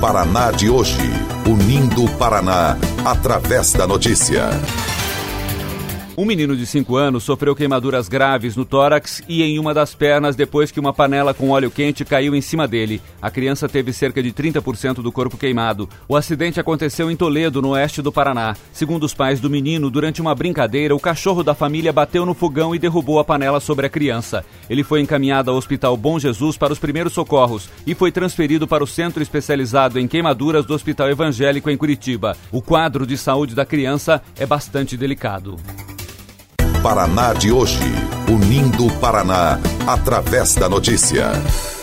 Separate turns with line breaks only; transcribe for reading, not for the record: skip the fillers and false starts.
Paraná de hoje, unindo o Paraná através da notícia.
Um menino de 5 anos sofreu queimaduras graves no tórax e em uma das pernas depois que uma panela com óleo quente caiu em cima dele. A criança teve cerca de 30% do corpo queimado. O acidente aconteceu em Toledo, no oeste do Paraná. Segundo os pais do menino, durante uma brincadeira, o cachorro da família bateu no fogão e derrubou a panela sobre a criança. Ele foi encaminhado ao Hospital Bom Jesus para os primeiros socorros e foi transferido para o Centro Especializado em Queimaduras do Hospital Evangélico em Curitiba. O quadro de saúde da criança é bastante delicado.
Paraná de hoje, unindo o Paraná através da notícia.